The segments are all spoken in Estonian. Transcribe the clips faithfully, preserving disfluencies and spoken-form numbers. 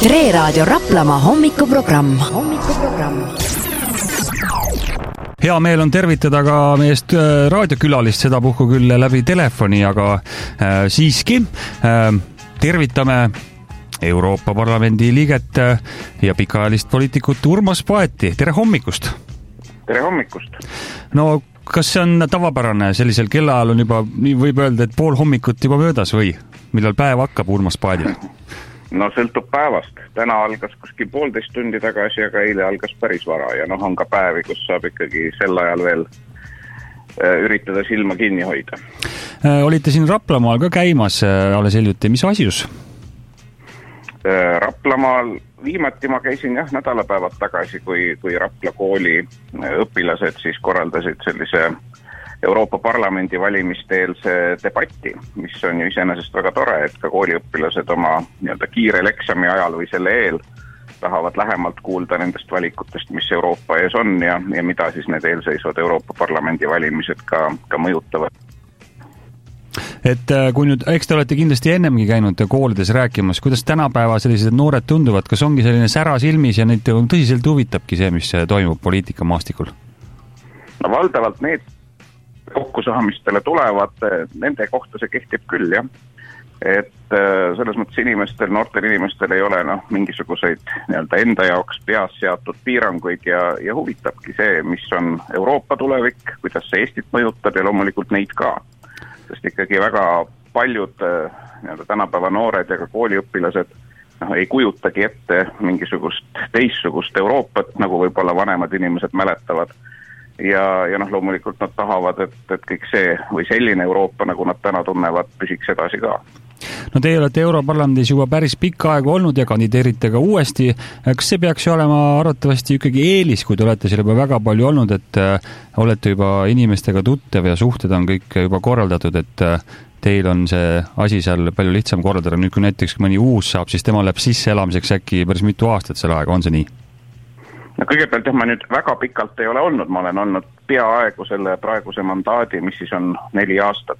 Tre Raadio Raplamaa hommikuprogramm. hommikuprogramm. Hea meel on tervitada ka meest raadiokülalist, seda puhku küll läbi telefoni, aga äh, siiski äh, tervitame Euroopa Parlamendi liiget ja pikaajalist poliitikut Urmas Paeti. Tere hommikust! Tere hommikust! No, kas see on tavapärane? Sellisel kellaajal on juba, nii võib öelda, et pool hommikut juba möödas või? Millal päev hakkab Urmas Paedil? No sõltub päevast. Täna algas kuskil poolteist tundi tagasi, aga eile algas päris vara. Ja noh, on ka päevi, kus saab ikkagi sel ajal veel üritada silma kinni hoida. Olite siin Raplamaal ka käimas alles hiljuti. Mis asjus? Raplamaal viimati ma käisin jah nädalapäevad tagasi, kui, kui Rapla kooli õpilased siis korraldasid sellise Euroopa Parlamendi valimisteelse debatti, mis on ju iseenesest väga tore, et ka kooliõpilased oma nii-öelda kiirel eksami ajal või selle eel tahavad lähemalt kuulda nendest valikutest, mis Euroopa ees on ja, ja mida siis need eelseisvad Euroopa Parlamendi valimised ka, ka mõjutavad. Et kui nüüd, eks te olete kindlasti ennemgi käinud koolides rääkimas, kuidas tänapäeva sellised noored tunduvad, kas ongi selline sära silmis ja neid tõsiselt huvitabki see, mis toimub poliitikamaastikul? No valdavalt need kokkusaamistele tulevad, nende kohta see kehtib küll, jah. Et selles mõttes inimestel, noortel inimestel ei ole noh, mingisuguseid nii-öelda enda jaoks peas seatud piiranguid ja, ja huvitabki see, mis on Euroopa tulevik, kuidas see Eestit mõjutab ja loomulikult neid ka. Sest ikkagi väga paljud nii-öelda tänapäeva noored ja ka kooliõpilased noh, ei kujutagi ette mingisugust teissugust Euroopat, nagu võib-olla vanemad inimesed mäletavad. Ja, ja noh, loomulikult nad tahavad, et, et kõik see või selline Euroopa, nagu nad täna tunnevad, püsiks edasi ka. No teie olete Europarlamendis juba päris pikka aega olnud ja kandideerite ka uuesti. Kas see peaks olema arvatavasti ikkagi eelis, kui te olete seal juba väga palju olnud, et olete juba inimestega tuttev ja suhted on kõik juba korraldatud, et teil on see asi seal palju lihtsam korraldada. Nüüd kui näiteks mõni uus saab, siis tema läheb sisse elamiseks äkki päris mitu aastat selle aega, on see nii? No kõigepealt jah, ma nüüd väga pikalt ei ole olnud, ma olen olnud peaaegu selle praeguse mandaadi, mis siis on neli aastat.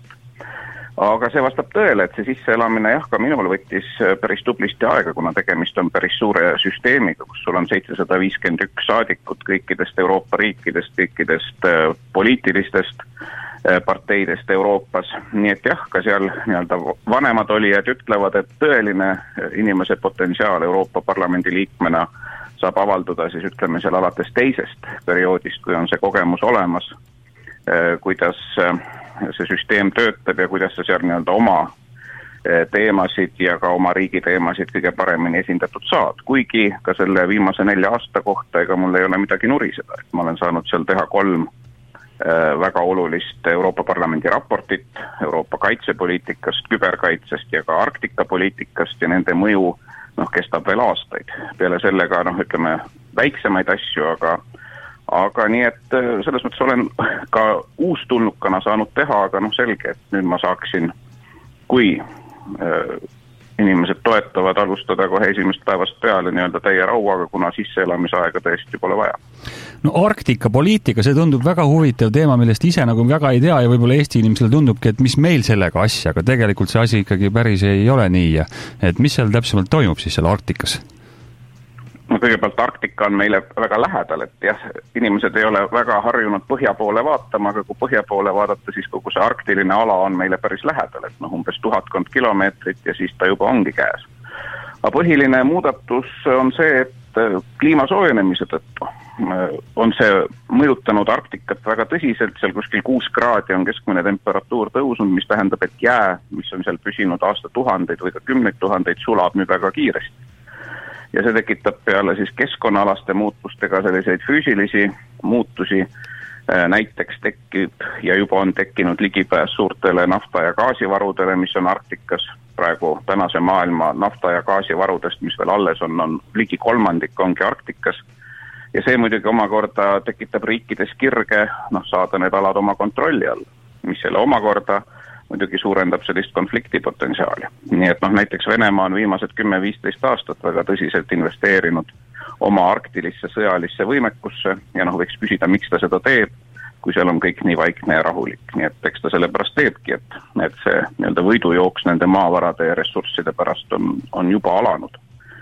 Aga see vastab tõele, et see sisseelamine jah, ka minul võttis päris tublisti aega, kuna tegemist on päris suure süsteemiga, kus sul on seitsesada viiskümmend üks saadikut kõikidest Euroopa riikidest, kõikidest poliitilistest parteidest Euroopas. Nii et jah, ka seal nii-öelda vanemad olijad ütlevad, et tõeline inimese potentsiaal Euroopa Parlamendi liikmena saab avalduda siis ütleme seal alates teisest perioodist, kui on see kogemus olemas, kuidas see süsteem töötab ja kuidas sa seal nii-öelda oma teemasid ja ka oma riigi teemasid kõige paremini esindatud saad. Kuigi ka selle viimase nelja aasta kohta, ega mul ei ole midagi nuriseda, et ma olen saanud seal teha kolm väga olulist Euroopa Parlamendi raportit Euroopa kaitsepoliitikast, küberkaitsest ja ka Arktika-poliitikast ja nende mõju noh, kestab veel aastaid. Peale sellega, noh, ütleme, väiksemaid asju, aga, aga nii, et selles mõttes olen ka uustulnukana saanud teha, aga noh, selge, et nüüd ma saaksin, kui äh, inimesed toetavad, alustada kohe esimest päevast peale nii-öelda täie rauaga, kuna sisseelamisaega tõesti pole vaja. No Arktika poliitika, see tundub väga huvitav teema, millest ise nagu väga ei tea ja võib-olla Eesti inimesele tundubki, et mis meil sellega asja, aga tegelikult see asi ikkagi päris ei ole nii ja et mis seal täpsemalt toimub siis seal Arktikas? No kõigepealt Arktika on meile väga lähedal, et jah, inimesed ei ole väga harjunud põhja poole vaatama, aga kui põhja poole vaadata, siis kogu see arktiline ala on meile päris lähedal, et noh, umbes tuhatkond kilomeetrit ja siis ta juba ongi käes. Aga põhiline muudatus on see, et kliima soojenemise tõttu on see mõjutanud Arktikat väga tõsiselt, seal kuskil kuus kraadi on keskmine temperatuur tõusnud, mis tähendab, et jää, mis on seal püsinud aasta tuhandeid või ka kümneid tuhandeid, sulab nüüd väga kiiresti. Ja see tekitab peale siis keskkonnaalaste muutustega selliseid füüsilisi muutusi, näiteks tekib ja juba on tekkinud ligipääs suurtele nafta- ja gaasivarudele, mis on Arktikas. Praegu tänase maailma nafta- ja gaasivarudest, mis veel alles on, on ligi kolmandik ongi Arktikas. Ja see muidugi omakorda tekitab riikides kirge noh, saada need alad oma kontrolli all, mis selle omakorda muidugi suurendab sellist konfliktipotentsiaali. Nii et noh, näiteks Venemaa on viimased kümme viisteist aastat väga tõsiselt investeerinud oma arktilisse sõjalisse võimekusse ja noh, võiks küsida, miks ta seda teeb, kui seal on kõik nii vaikne ja rahulik. Nii et eks ta sellepärast teebki, et, et see nii-öelda võidujooks nende maavarade ja ressursside pärast on, on juba alanud.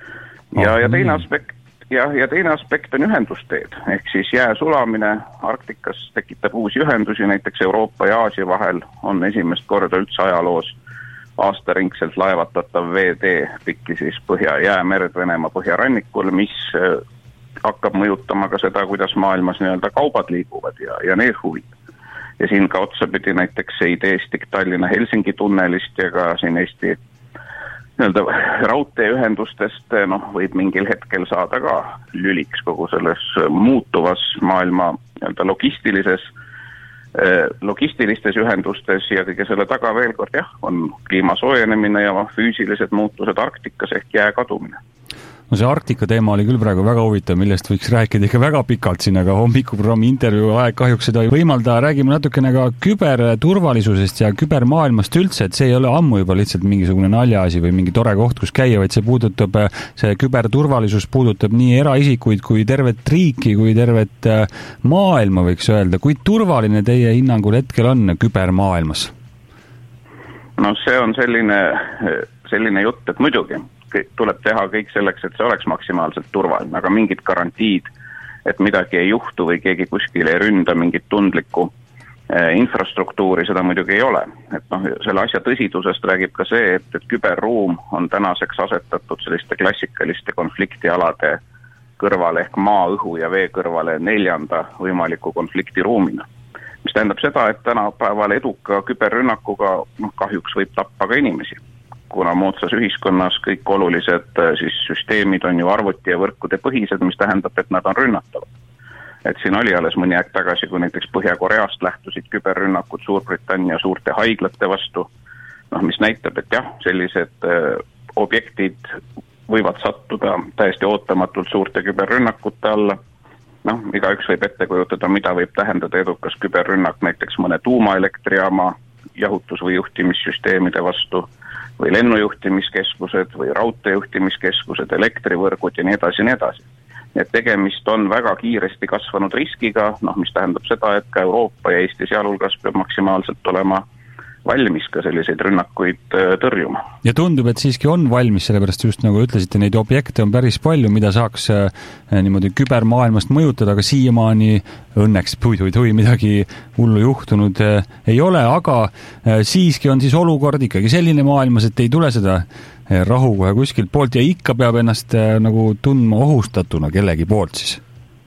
ja, ja teine aspekt ja, ja teine aspekt on ühendusteed, ehk siis jää sulamine Arktikas tekitab uusi ühendusi, näiteks Euroopa ja Aasia vahel on esimest korda üldse ajaloos aastaringselt laevatatav veetee pikki siis Põhja-Jäämerd Venemaa põhjarannikul, mis hakkab mõjutama ka seda, kuidas maailmas nii-öelda kaubad liiguvad ja, ja need huvid. Ja siin ka otsapidi näiteks see ideestik Tallinna-Helsingi tunnelist ja ka siin Eesti nii-öelda raudteeühendustest noh, võib mingil hetkel saada ka lüliks kogu selles muutuvas maailma nii-öelda logistilises, logistilistes ühendustes ja kõige selle taga veel kord jah, on kliima soojenemine ja füüsilised muutused Arktikas ehk jää kadumine. No see Arktika teema oli küll praegu väga huvitav, millest võiks rääkida ikka väga pikalt siin, aga hommikuprogrammi intervjuu aeg kahjuks seda ei võimalda. Räägime natukene ka küberturvalisusest ja kübermaailmast üldse, et see ei ole ammu juba lihtsalt mingisugune naljaasi või mingi tore koht, kus käia, vaid see puudutab, see küberturvalisus puudutab nii eraisikuid kui tervet riiki, kui tervet maailma võiks öelda. Kui turvaline teie hinnangul hetkel on kübermaailmas? No see on selline, selline jutt, et muidugi tuleb teha kõik selleks, et see oleks maksimaalselt turvaline, aga mingid garantiid, et midagi ei juhtu või keegi kuskil ei ründa mingit tundlikku eh, infrastruktuuri, seda muidugi ei ole. Et noh, selle asja tõsidusest räägib ka see, et, et küberruum on tänaseks asetatud selliste klassikaliste konfliktialade kõrvale ehk maa, õhu ja vee kõrvale neljanda võimaliku konfliktiruumina. Mis tähendab seda, et tänapäeval eduka küberrünnakuga noh, kahjuks võib tappa ka inimesi. Kuna moodsas ühiskonnas kõik olulised siis süsteemid on ju arvuti ja võrkude põhised, mis tähendab, et nad on rünnatavad. Et siin oli alles mõni aeg tagasi, kui näiteks Põhja-Koreast lähtusid küberrünnakud Suurbritannia suurte haiglate vastu, noh, mis näitab, et jah, sellised äh, objektid võivad sattuda täiesti ootamatult suurte küberrünnakute alla. Noh, igaüks võib ette kujutada, mida võib tähendada edukas küberrünnak näiteks mõne tuumaelektrijaama jahutus- või juhtimissüsteemide vastu, või lennujuhtimiskeskused või raudteejuhtimiskeskused, elektrivõrgud ja nii edasi ja nii edasi. Et tegemist on väga kiiresti kasvanud riskiga, noh, mis tähendab seda, et ka Euroopa ja Eesti sealhulgas peab maksimaalselt olema valmis ka selliseid rünnakuid tõrjuma. Ja tundub, et siiski on valmis, sellepärast just nagu ütlesite, neid objekte on päris palju, mida saaks niimoodi kübermaailmast mõjutada, aga siiamaani õnneks puidu-tui midagi hullu juhtunud ei ole, aga siiski on siis olukord ikkagi selline maailmas, et ei tule seda rahu kohe kuskilt poolt ja ikka peab ennast nagu tundma ohustatuna kellegi poolt siis.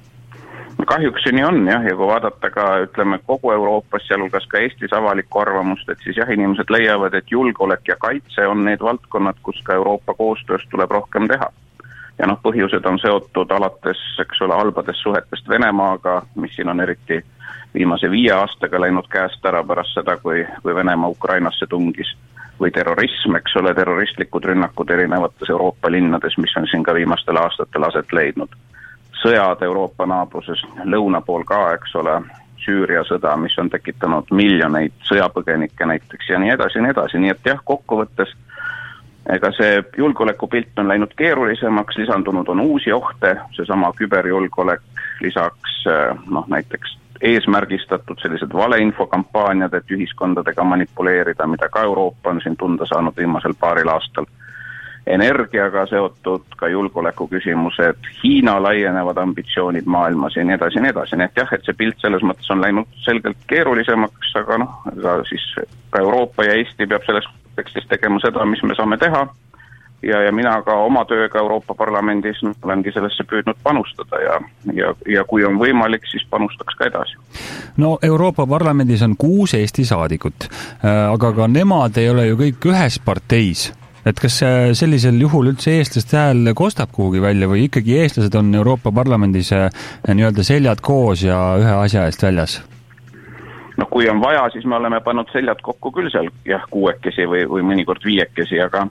Kahjuks see nii on jah, ja kui vaadata ka ütleme kogu Euroopas, sealhulgas ka Eestis avalikku arvamust, et siis jah, inimesed leiavad, et julgeolek ja kaitse on need valdkonnad, kus ka Euroopa koostööst tuleb rohkem teha. Ja noh, põhjused on seotud alates, eks ole, halbadest suhetest Venemaaga, mis siin on eriti viimase viie aastaga läinud käest ära pärast seda, kui, kui Venemaa Ukrainasse tungis, või terrorism, eks ole, terroristlikud rünnakud erinevates Euroopa linnades, mis on siin ka viimastel aastatel aset leidnud. Sõjad Euroopa naabruses, lõuna pool ka, eks ole, Süüria sõda, mis on tekitanud miljoneid sõjapõgenikke näiteks ja nii edasi ja nii edasi, nii et jah, kokkuvõttes ega see julgeolekupilt on läinud keerulisemaks, lisandunud on uusi ohte, seesama küberjulgeolek, lisaks noh, näiteks eesmärgistatud sellised valeinfokampaaniad, et ühiskondadega manipuleerida, mida ka Euroopa on siin tunda saanud viimasel paaril aastal. Energiaga seotud ka julgeoleku küsimused, Hiina laienevad ambitsioonid maailmas ja nii edasi ja nii edasi. Nii et jah, et see pilt selles mõttes on läinud selgelt keerulisemaks, aga noh, aga siis ka Euroopa ja Eesti peab selles kontekstis tegema seda, mis me saame teha. Ja, ja mina ka oma tööga Euroopa Parlamendis olengi sellesse püüdnud panustada ja, ja, ja kui on võimalik, siis panustaks ka edasi. No Euroopa Parlamendis on kuus Eesti saadikut, aga ka nemad ei ole ju kõik ühes parteis. Et kas sellisel juhul üldse eestlaste hääl kostab kuhugi välja või ikkagi eestlased on Euroopa Parlamendis nii-öelda seljad koos ja ühe asja eest väljas? No kui on vaja, siis me oleme pannud seljad kokku küll seal jah, kuuekesi või, või mõnikord viiekesi, aga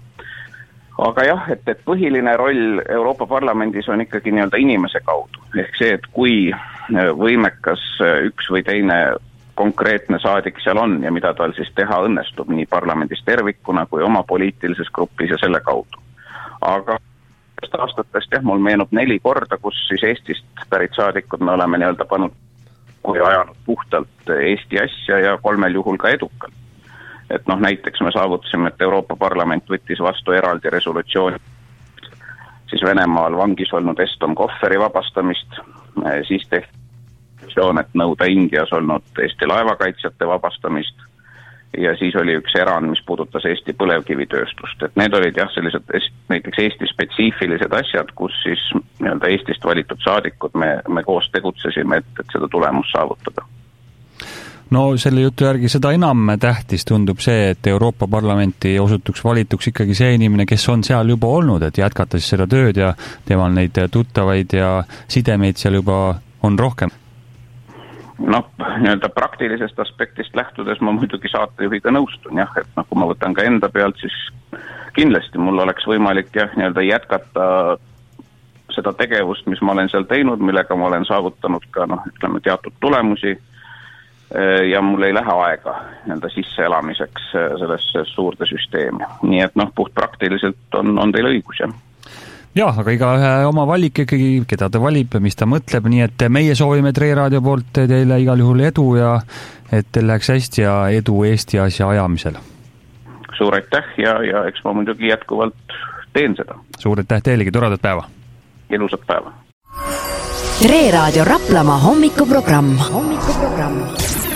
aga jah, et, et põhiline roll Euroopa Parlamendis on ikkagi nii-öelda inimese kaudu. Ehk see, et kui võimekas üks või teine konkreetne saadik seal on ja mida tal siis teha õnnestub nii parlamendis tervikuna kui oma poliitilises grupis ja selle kaudu. Aga aastatest jah, mul meenub neli korda, kus siis Eestist pärit saadikud me oleme nii-öelda pannud kui ajanud puhtalt Eesti asja ja kolmel juhul ka edukalt. Et noh, näiteks me saavutasime, et Euroopa Parlament võttis vastu eraldi resolutsiooni siis siis Venemaal vangis olnud Eston Kohveri vabastamist, siis tehti, et nõuda Indias olnud Eesti laevakaitsjate vabastamist ja siis oli üks erand, mis puudutas Eesti põlevkivitööstust. Et need olid jah sellised näiteks Eesti spetsiifilised asjad, kus siis nii-öelda Eestist valitud saadikud me, me koos tegutsesime, et, et seda tulemus saavutada. No selle jutu järgi seda enam tähtis tundub see, et Euroopa Parlamenti osutuks valituks ikkagi see inimene, kes on seal juba olnud, et jätkata siis seda tööd ja temal neid tuttavaid ja sidemeid seal juba on rohkem. Noh, nii-öelda praktilisest aspektist lähtudes ma muidugi saatejuhiga nõustun, jah, et noh, kui ma võtan ka enda pealt, siis kindlasti mul oleks võimalik jah, nii-öelda jätkata seda tegevust, mis ma olen seal teinud, millega ma olen saavutanud ka noh, ütleme teatud tulemusi ja mul ei lähe aega nii-öelda sisseelamiseks sellesse suurde süsteemi. Nii et noh, puht praktiliselt on, on teil õigus, jah. Jah, aga iga ühe oma valik ikkagi, keda ta valib ja mis ta mõtleb, nii et meie soovime Tre Raadio poolt teile igal juhul edu ja et teil läheks hästi ja edu Eesti asja ajamisel. Suur aitäh ja, ja eks ma muidugi jätkuvalt teen seda. Suur aitäh teilegi, toredat päeva! Ilusat päeva! Tre Raadio Raplamaa hommikuprogramm. hommikuprogramm.